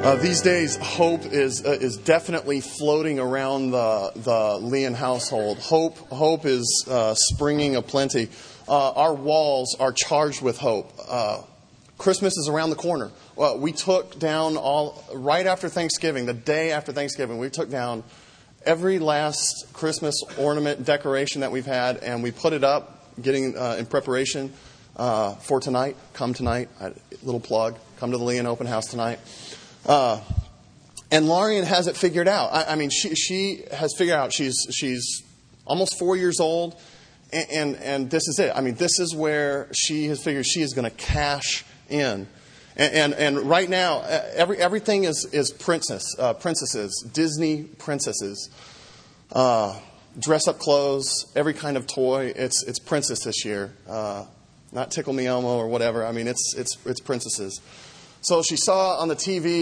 These days, hope is definitely floating around the Leon household. Hope is springing aplenty. Our walls are charged with hope. Christmas is around the corner. We took down right after Thanksgiving, the day after Thanksgiving, we took down every last Christmas ornament decoration that we've had, and we put it up, getting in preparation for tonight. Come tonight. Little plug. Come to the Leon Open House tonight. And Larian has it figured out. I mean, she has figured out she's almost 4 years old, and this is it. I mean, this is where she has figured she is going to cash in. And right now, everything is princesses, Disney princesses, dress up clothes, every kind of toy. It's princess this year, not Tickle Me Elmo or whatever. I mean, it's princesses. So she saw on the TV,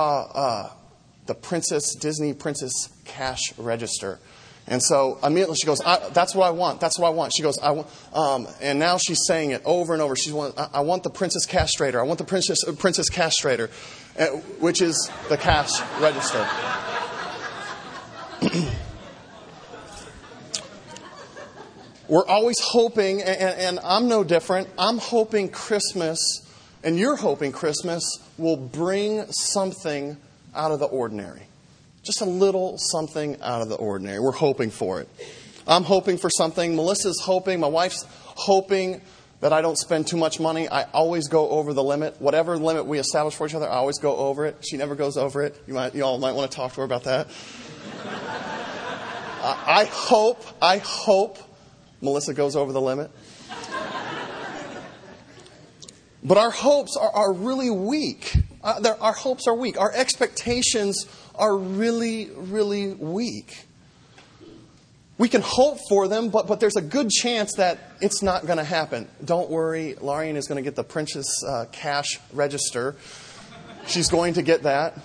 the Disney princess cash register. And so immediately she goes, that's what I want. That's what I want. She goes, and now she's saying it over and over. I want the princess castrator. I want the princess castrator, which is the cash register. We're always hoping, and I'm no different. I'm hoping Christmas, and you're hoping Christmas will bring something out of the ordinary. Just a little something out of the ordinary. We're hoping for it. I'm hoping for something. Melissa's hoping. My wife's hoping that I don't spend too much money. I always go over the limit. Whatever limit we establish for each other, I always go over it. She never goes over it. You all might want to talk to her about that. I hope Melissa goes over the limit. But our hopes are really weak. Our hopes are weak. Our expectations are really, really weak. We can hope for them, but there's a good chance that it's not going to happen. Don't worry, Larian is going to get the princess cash register. She's going to get that.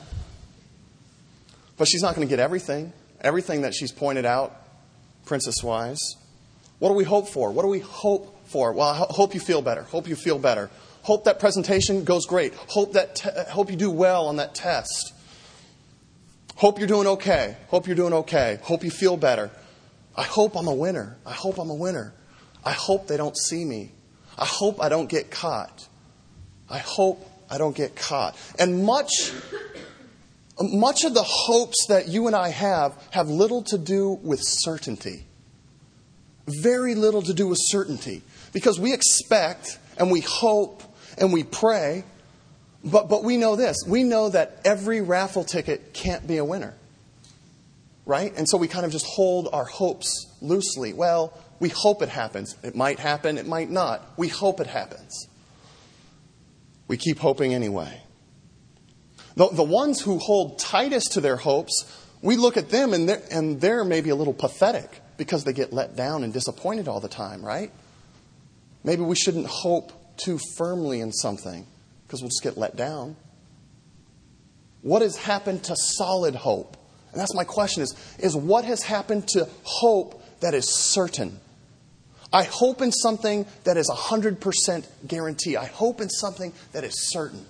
But she's not going to get everything that she's pointed out, princess-wise. What do we hope for? What do we hope for? Well, I hope you feel better. Hope you feel better. Hope that presentation goes great. Hope you do well on that test. Hope you're doing okay. Hope you're doing okay. Hope you feel better. I hope I'm a winner. I hope I'm a winner. I hope they don't see me. I hope I don't get caught. I hope I don't get caught. And much of the hopes that you and I have little to do with certainty. Very little to do with certainty. Because we expect and we hope and we pray, but we know this. We know that every raffle ticket can't be a winner. Right? And so we kind of just hold our hopes loosely. Well, we hope it happens. It might happen, it might not. We hope it happens. We keep hoping anyway. The ones who hold tightest to their hopes, we look at them and they're maybe a little pathetic because they get let down and disappointed all the time, right? Maybe we shouldn't hope too firmly in something because we'll just get let down. What has happened to solid hope? And that's my question is what has happened to hope that is certain? I hope in something that is 100% guarantee. I hope in something that is certain.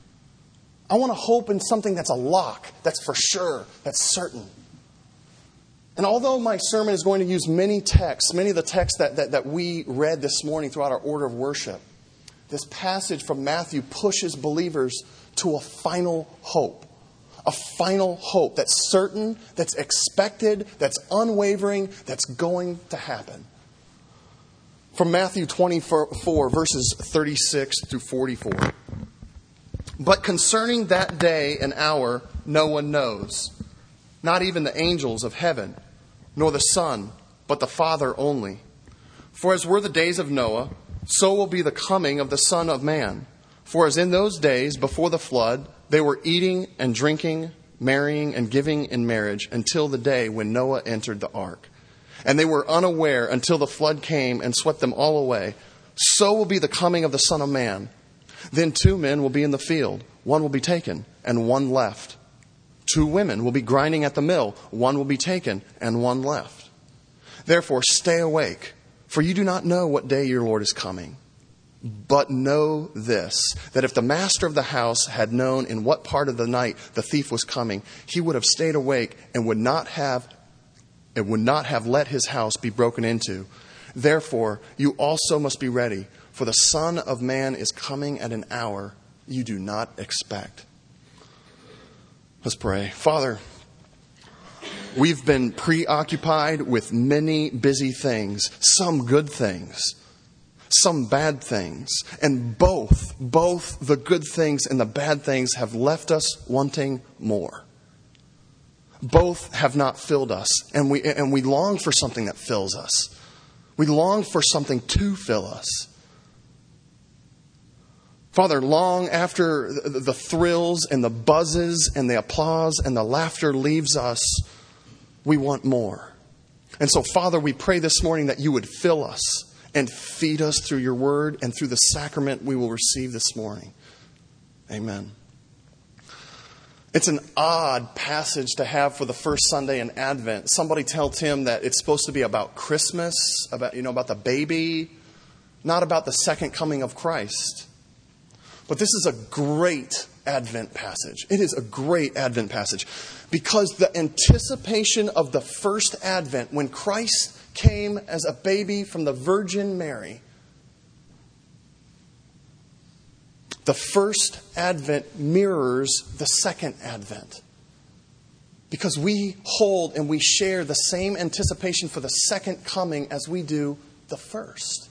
I want to hope in something that's a lock, that's for sure, that's certain. And although my sermon is going to use many of the texts that we read this morning throughout our order of worship, this passage from Matthew pushes believers to a final hope. A final hope that's certain, that's expected, that's unwavering, that's going to happen. From Matthew 24, verses 36 through 44. But concerning that day and hour, no one knows, not even the angels of heaven, nor the Son, but the Father only. For as were the days of Noah, so will be the coming of the Son of Man. For as in those days before the flood, they were eating and drinking, marrying and giving in marriage until the day when Noah entered the ark. And they were unaware until the flood came and swept them all away. So will be the coming of the Son of Man. Then 2 men will be in the field. One will be taken and one left. 2 women will be grinding at the mill. One will be taken and one left. Therefore, stay awake, for you do not know what day your Lord is coming. But know this, that if the master of the house had known in what part of the night the thief was coming, he would have stayed awake and would not have let his house be broken into. Therefore, you also must be ready, for the Son of Man is coming at an hour you do not expect. Let's pray. Father, we've been preoccupied with many busy things, some good things, some bad things. And both the good things and the bad things have left us wanting more. Both have not filled us, and we long for something that fills us. We long for something to fill us. Father, long after the thrills and the buzzes and the applause and the laughter leaves us, we want more. And so, Father, we pray this morning that you would fill us and feed us through your word and through the sacrament we will receive this morning. Amen. It's an odd passage to have for the first Sunday in Advent. Somebody tell Tim that it's supposed to be about Christmas, about the baby, not about the second coming of Christ. But this is a great Advent passage. It is a great Advent passage because the anticipation of the first Advent, when Christ came as a baby from the Virgin Mary, the first Advent mirrors the second Advent. Because we hold and we share the same anticipation for the second coming as we do the first.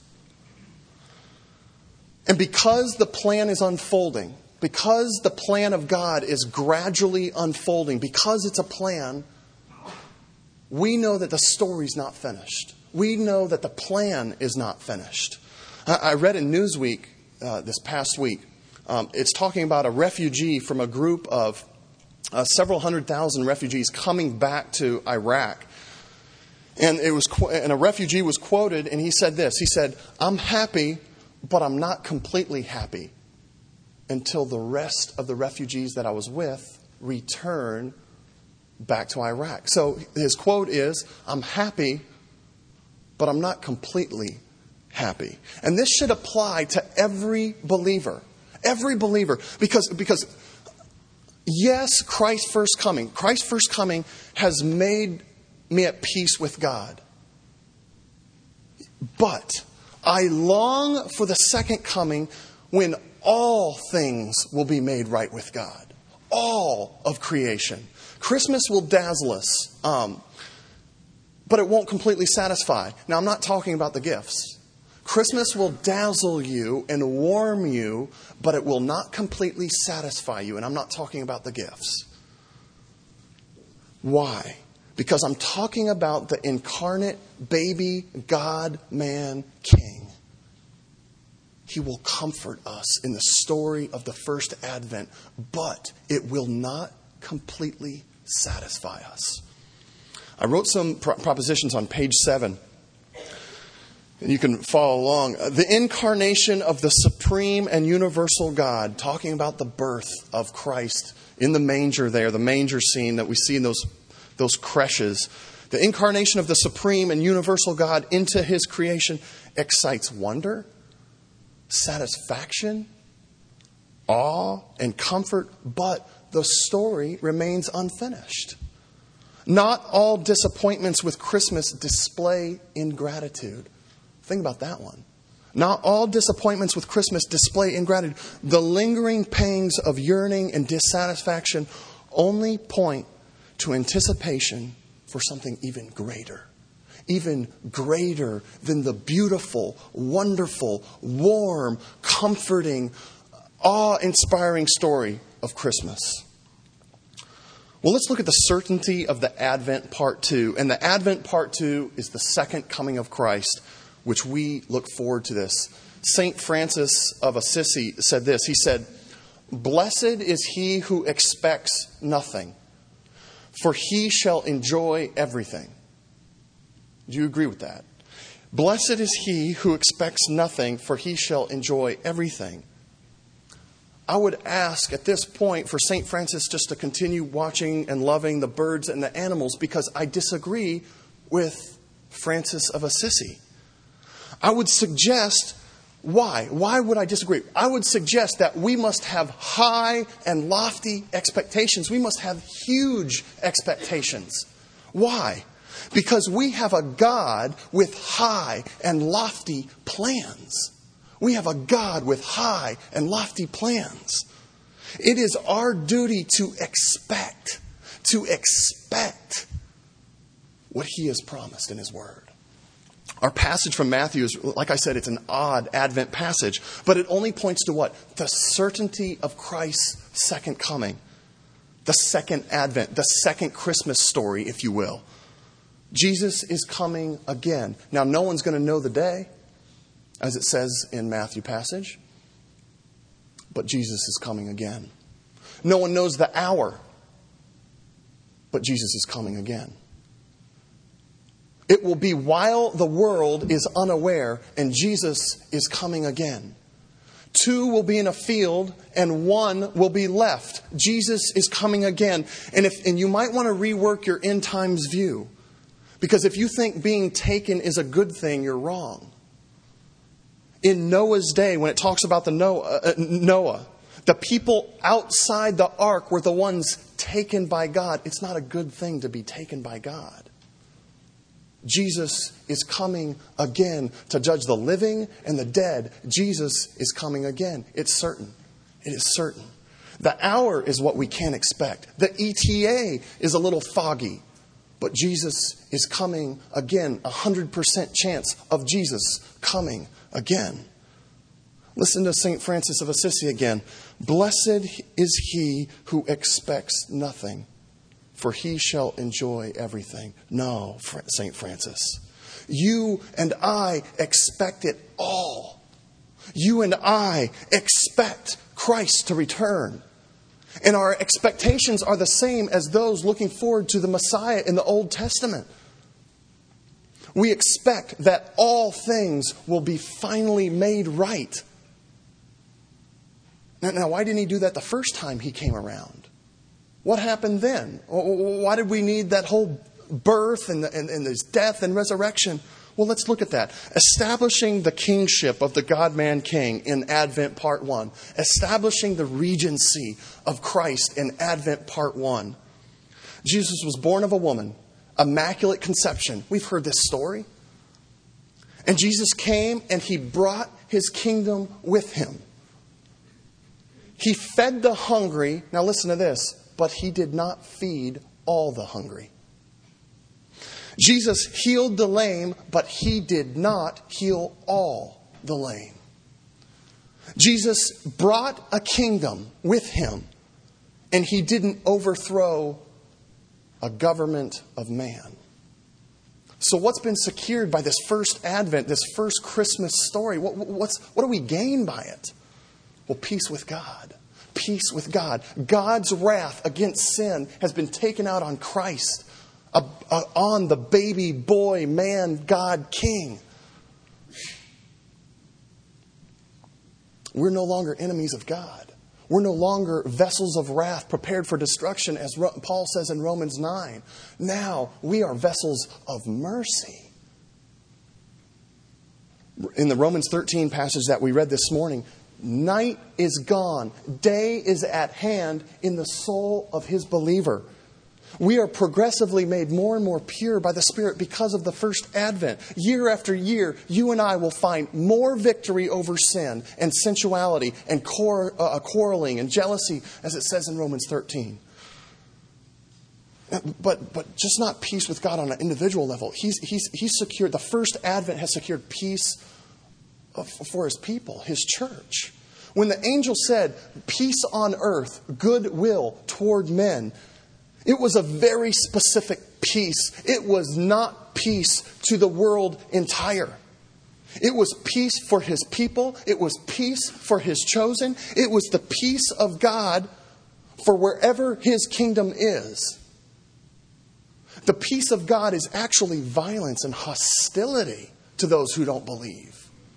And because the plan is unfolding, because the plan of God is gradually unfolding, because it's a plan, we know that the story's not finished. We know that the plan is not finished. I read in Newsweek this past week, it's talking about a refugee from a group of several 100,000 refugees coming back to Iraq. And a refugee was quoted, and he said this. He said, "I'm happy, but I'm not completely happy until the rest of the refugees that I was with return back to Iraq." So his quote is, "I'm happy, but I'm not completely happy." And this should apply to every believer. Every believer. Because yes, Christ's first coming has made me at peace with God. But I long for the second coming when all things will be made right with God. All of creation. Christmas will dazzle us, but it won't completely satisfy. Now, I'm not talking about the gifts. Christmas will dazzle you and warm you, but it will not completely satisfy you. And I'm not talking about the gifts. Why? Because I'm talking about the incarnate baby God, man, King. He will comfort us in the story of the first Advent, but it will not completely satisfy us. I wrote some propositions on page 7. And you can follow along. The incarnation of the supreme and universal God, talking about the birth of Christ in the manger there, the manger scene that we see in those creches. The incarnation of the supreme and universal God into his creation excites wonder, satisfaction, awe, and comfort, but the story remains unfinished. Not all disappointments with Christmas display ingratitude. Think about that one. Not all disappointments with Christmas display ingratitude. The lingering pangs of yearning and dissatisfaction only point to anticipation for something even greater than the beautiful, wonderful, warm, comforting, awe-inspiring story of Christmas. Well, let's look at the certainty of the Advent Part 2. And the Advent Part 2 is the second coming of Christ, which we look forward to this. St. Francis of Assisi said this. He said, "Blessed is he who expects nothing, for he shall enjoy everything." Do you agree with that? Blessed is he who expects nothing, for he shall enjoy everything. I would ask at this point for St. Francis just to continue watching and loving the birds and the animals, because I disagree with Francis of Assisi. I would suggest Why? Why would I disagree? I would suggest that we must have high and lofty expectations. We must have huge expectations. Why? Because we have a God with high and lofty plans. We have a God with high and lofty plans. It is our duty to expect what He has promised in His Word. Our passage from Matthew is, like I said, it's an odd Advent passage, but it only points to what? The certainty of Christ's second coming. The second Advent, the second Christmas story, if you will. Jesus is coming again. Now, no one's going to know the day, as it says in Matthew passage, but Jesus is coming again. No one knows the hour, but Jesus is coming again. It will be while the world is unaware, and Jesus is coming again. 2 will be in a field, and 1 will be left. Jesus is coming again. And you might want to rework your end times view. Because if you think being taken is a good thing, you're wrong. In Noah's day, when it talks about the Noah, the people outside the ark were the ones taken by God. It's not a good thing to be taken by God. Jesus is coming again to judge the living and the dead. Jesus is coming again. It's certain. It is certain. The hour is what we can't expect. The ETA is a little foggy. But Jesus is coming again. 100% chance of Jesus coming again. Listen to St. Francis of Assisi again. Blessed is he who expects nothing, for he shall enjoy everything. No, St. Francis. You and I expect it all. You and I expect Christ to return. And our expectations are the same as those looking forward to the Messiah in the Old Testament. We expect that all things will be finally made right. Now, why didn't He do that the first time He came around? What happened then? Why did we need that whole birth and His death and resurrection? Well, let's look at that. Establishing the kingship of the God-man King in Advent Part 1. Establishing the regency of Christ in Advent Part 1. Jesus was born of a woman. Immaculate conception. We've heard this story. And Jesus came and He brought His kingdom with Him. He fed the hungry. Now listen to this. But He did not feed all the hungry. Jesus healed the lame, but He did not heal all the lame. Jesus brought a kingdom with Him, and He didn't overthrow a government of man. So what's been secured by this first Advent, this first Christmas story? What do we gain by it? Well, peace with God. Peace with God. God's wrath against sin has been taken out on Christ. On the baby boy, man, God, King. We're no longer enemies of God. We're no longer vessels of wrath prepared for destruction, as Paul says in Romans 9. Now we are vessels of mercy. In the Romans 13 passage that we read this morning, night is gone, day is at hand in the soul of his believer. We are progressively made more and more pure by the Spirit because of the first Advent. Year after year, you and I will find more victory over sin and sensuality and quarreling and jealousy, as it says in Romans 13. But just not peace with God on an individual level. He's secured, the first Advent has secured peace for His people, His church. When the angel said, peace on earth, goodwill toward men, it was a very specific peace. It was not peace to the world entire. It was peace for His people. It was peace for His chosen. It was the peace of God for wherever His kingdom is. The peace of God is actually violence and hostility to those who don't believe.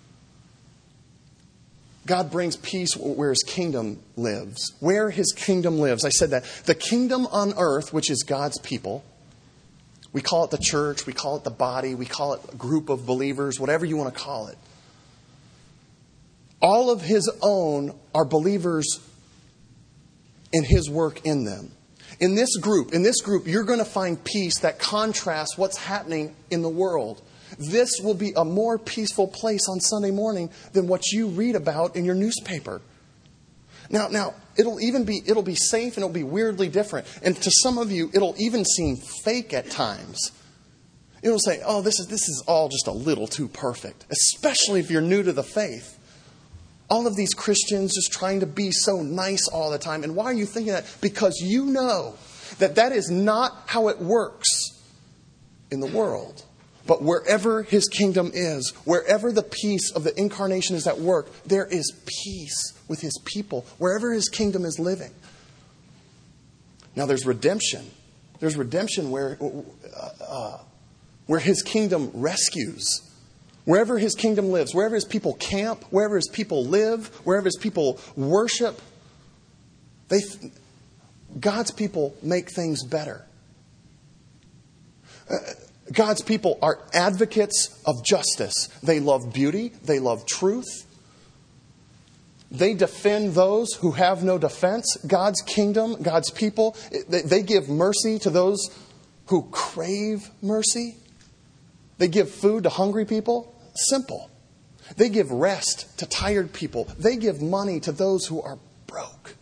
God brings peace where His kingdom lives. Where His kingdom lives. I said that. The kingdom on earth, which is God's people. We call it the church. We call it the body. We call it a group of believers. Whatever you want to call it. All of his own are believers in his work in them. In this group, you're going to find peace that contrasts what's happening in the world. This will be a more peaceful place on Sunday morning than what you read about in your newspaper. Now, it'll be safe and it'll be weirdly different. And to some of you, it'll even seem fake at times. It'll say, oh, this is all just a little too perfect, especially if you're new to the faith. All of these Christians just trying to be so nice all the time. And why are you thinking that? Because you know that is not how it works in the world. But wherever his kingdom is, wherever the peace of the incarnation is at work, there is peace with his people, wherever his kingdom is living. Now there's redemption. There's redemption where his kingdom rescues. Wherever his kingdom lives, wherever his people camp, wherever his people live, wherever his people worship, God's people make things better. God's people are advocates of justice. They love beauty. They love truth. They defend those who have no defense. God's kingdom, God's people, they give mercy to those who crave mercy. They give food to hungry people. Simple. They give rest to tired people. They give money to those who are broke.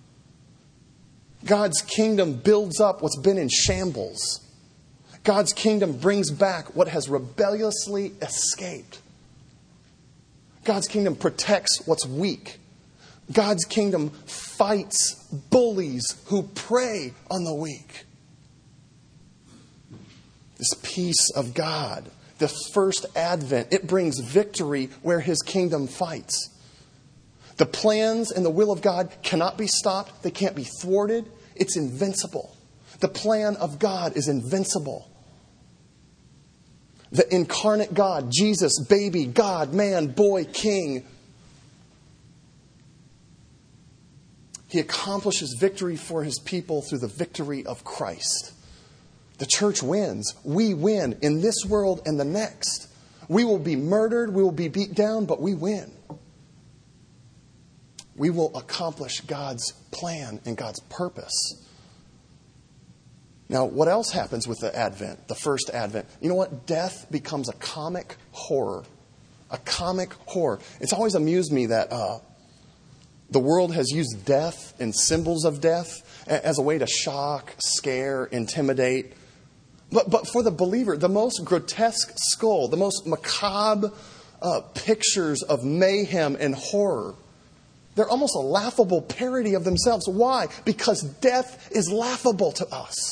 God's kingdom builds up what's been in shambles. God's kingdom brings back what has rebelliously escaped. God's kingdom protects what's weak. God's kingdom fights bullies who prey on the weak. This peace of God, the first advent, it brings victory where his kingdom fights. The plans and the will of God cannot be stopped. They can't be thwarted. It's invincible. The plan of God is invincible. The incarnate God, Jesus, baby, God, man, boy, king. He accomplishes victory for his people through the victory of Christ. The church wins. We win in this world and the next. We will be murdered. We will be beat down, but we win. We will accomplish God's plan and God's purpose. Now, what else happens with the Advent, the first Advent? You know what? Death becomes a comic horror. A comic horror. It's always amused me that the world has used death and symbols of death as a way to shock, scare, intimidate. But for the believer, the most grotesque skull, the most macabre pictures of mayhem and horror, they're almost a laughable parody of themselves. Why? Because death is laughable to us.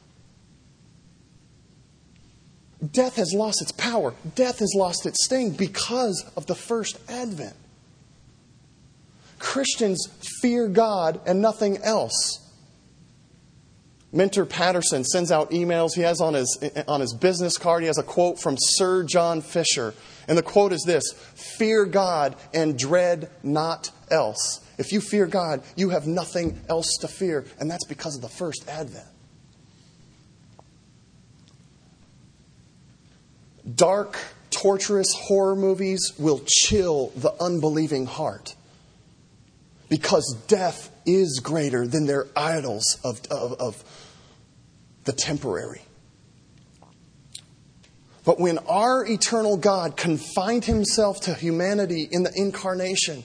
Death has lost its power. Death has lost its sting because of the first Advent. Christians fear God and nothing else. Minter Patterson sends out emails. He has on his business card, he has a quote from Sir John Fisher. And the quote is this: "Fear God and dread naught else." If you fear God, you have nothing else to fear. And that's because of the first Advent. Dark, torturous horror movies will chill the unbelieving heart. Because death is greater than their idols of the temporary. But when our eternal God confined himself to humanity in the incarnation,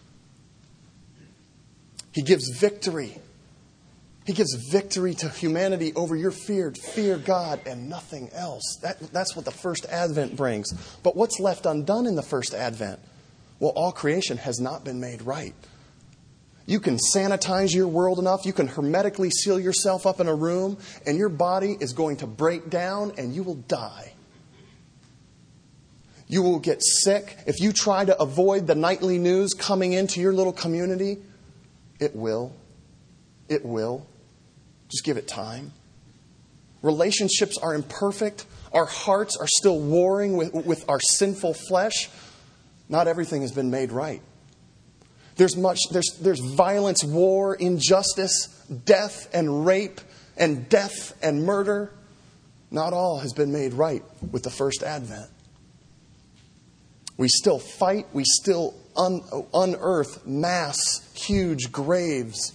he gives victory. He gives victory to humanity over your fear. Fear God and nothing else. That's what the first Advent brings. But what's left undone in the first Advent? Well, all creation has not been made right. You can sanitize your world enough, you can hermetically seal yourself up in a room, and your body is going to break down and you will die. You will get sick. If you try to avoid the nightly news coming into your little community, it will. It will. Just give it time. Relationships are imperfect. Our hearts are still warring with our sinful flesh. Not everything has been made right. There's violence, war, injustice, death and rape, and death and murder. Not all has been made right with the first Advent. We still fight. We still unearth mass, huge graves.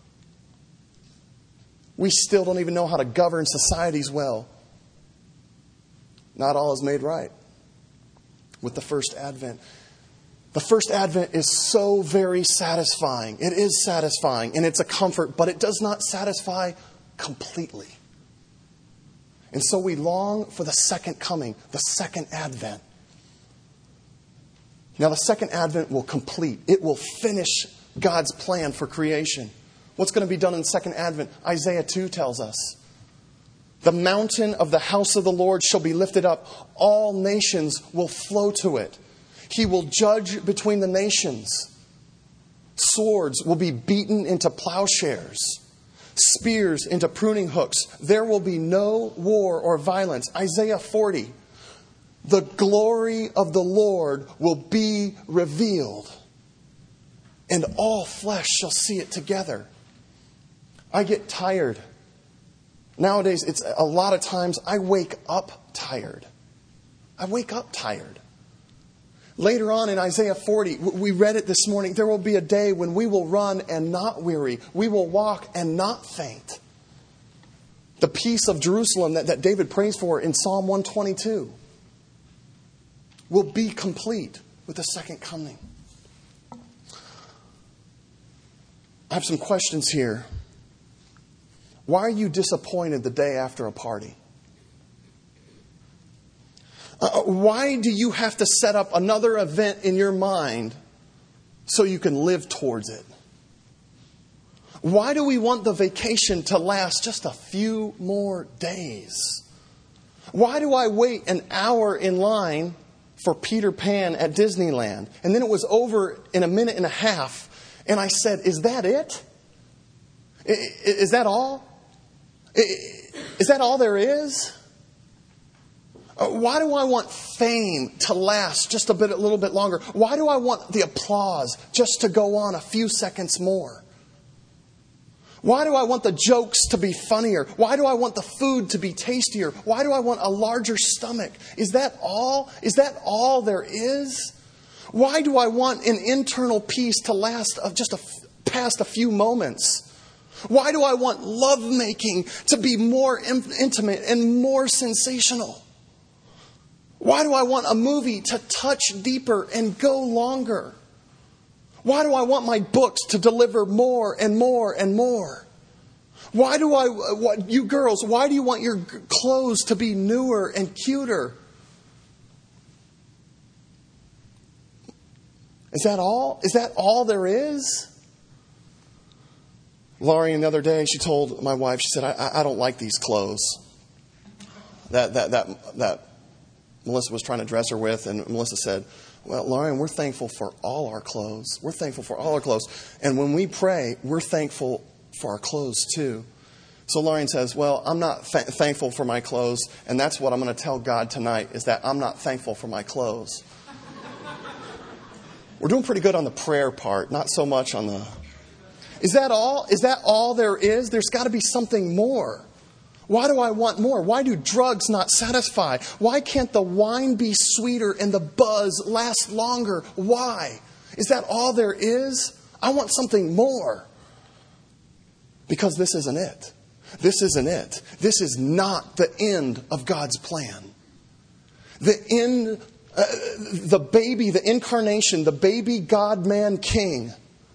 We still don't even know how to govern societies well. Not all is made right with the first advent. The first advent is so very satisfying. It is satisfying and it's a comfort, but it does not satisfy completely. And so we long for the second coming, the second advent. Now the second advent will complete. It will finish God's plan for creation. What's going to be done in the second advent? Isaiah 2 tells us. The mountain of the house of the Lord shall be lifted up. All nations will flow to it. He will judge between the nations. Swords will be beaten into plowshares. Spears into pruning hooks. There will be no war or violence. Isaiah 40. The glory of the Lord will be revealed, and all flesh shall see it together. I get tired. Nowadays, it's a lot of times I wake up tired. I wake up tired. Later on in Isaiah 40, we read it this morning, there will be a day when we will run and not weary. We will walk and not faint. The peace of Jerusalem that David prays for in Psalm 122 will be complete with the second coming. I have some questions here. Why are you disappointed the day after a party? Why do you have to set up another event in your mind so you can live towards it? Why do we want the vacation to last just a few more days? Why do I wait an hour in line for Peter Pan at Disneyland? And then it was over in a minute and a half. And I said, is that it? Is that all? Is that all there is? Why do I want fame to last just a little bit longer? Why do I want the applause just to go on a few seconds more? Why do I want the jokes to be funnier? Why do I want the food to be tastier? Why do I want a larger stomach? Is that all? Is that all there is? Why do I want an internal peace to last past a few moments? Why do I want lovemaking to be more intimate and more sensational? Why do I want a movie to touch deeper and go longer? Why do I want my books to deliver more and more and more? Why do you girls, why do you want your clothes to be newer and cuter? Is that all? Is that all there is? Laurie, the other day, she told my wife, she said, I don't like these clothes that Melissa was trying to dress her with. And Melissa said, well, Lauren, we're thankful for all our clothes. We're thankful for all our clothes. And when we pray, we're thankful for our clothes too. So Lauren says, well, I'm not thankful for my clothes. And that's what I'm going to tell God tonight, is that I'm not thankful for my clothes. We're doing pretty good on the prayer part, not so much on the... Is that all? Is that all there is? There's got to be something more. Why do I want more? Why do drugs not satisfy? Why can't the wine be sweeter and the buzz last longer? Why? Is that all there is? I want something more. Because this isn't it. This isn't it. This is not the end of God's plan. The end, the baby, the incarnation, the baby God-man king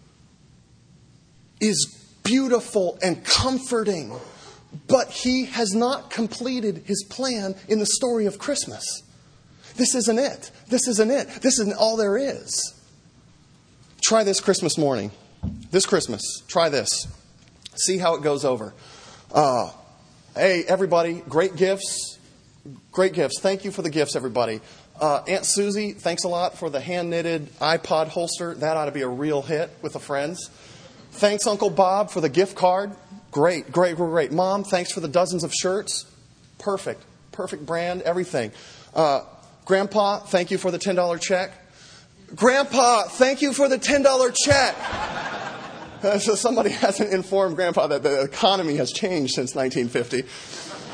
is beautiful and comforting. But he has not completed his plan in the story of Christmas. This isn't it. This isn't it. This isn't all there is. Try this Christmas morning. This Christmas. Try this. See how it goes over. Hey, everybody. Great gifts. Great gifts. Thank you for the gifts, everybody. Aunt Susie, thanks a lot for the hand-knitted iPod holster. That ought to be a real hit with the friends. Thanks, Uncle Bob, for the gift card. Great, great, great. Mom, thanks for the dozens of shirts. Perfect. Perfect brand, everything. Grandpa, thank you for the $10 check. Grandpa, thank you for the $10 check. So somebody hasn't informed Grandpa that the economy has changed since 1950.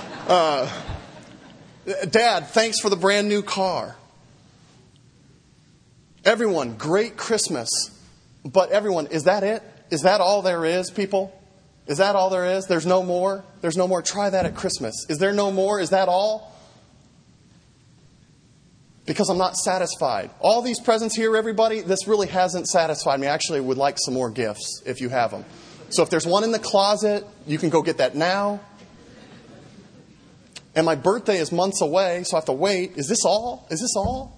Dad, thanks for the brand new car. Everyone, great Christmas. But everyone, is that it? Is that all there is, people? Is that all there is? There's no more? There's no more? Try that at Christmas. Is there no more? Is that all? Because I'm not satisfied. All these presents here, everybody, this really hasn't satisfied me. I actually would like some more gifts if you have them. So if there's one in the closet, you can go get that now. And my birthday is months away, so I have to wait. Is this all? Is this all?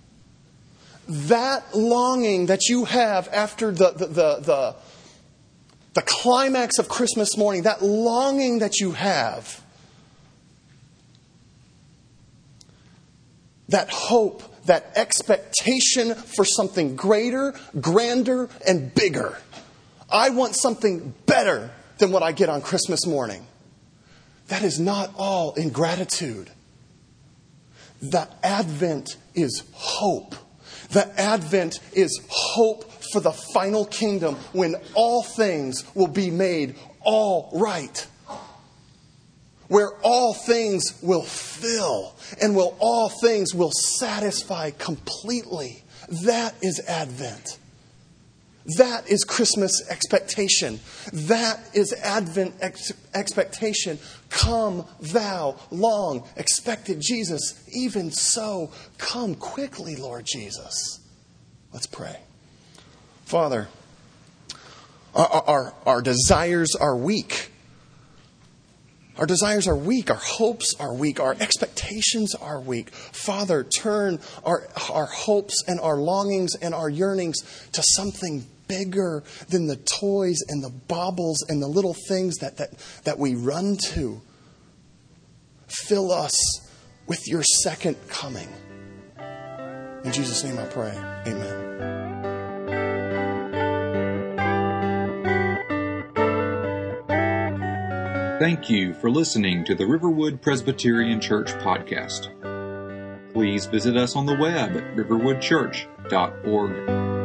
That longing that you have after the climax of Christmas morning, that longing that you have, that hope, that expectation for something greater, grander, and bigger. I want something better than what I get on Christmas morning. That is not all ingratitude. The Advent is hope. The Advent is hope for the final kingdom when all things will be made all right. Where all things will fill and all things will satisfy completely. That is Advent. That is Christmas expectation. That is Advent expectation. Come thou long expected Jesus. Even so, come quickly, Lord Jesus. Let's pray. Father, our desires are weak. Our desires are weak. Our hopes are weak. Our expectations are weak. Father, turn our hopes and our longings and our yearnings to something bigger than the toys and the baubles and the little things that we run to. Fill us with your second coming. In Jesus' name I pray. Amen. Thank you for listening to the Riverwood Presbyterian Church podcast. Please visit us on the web at riverwoodchurch.org.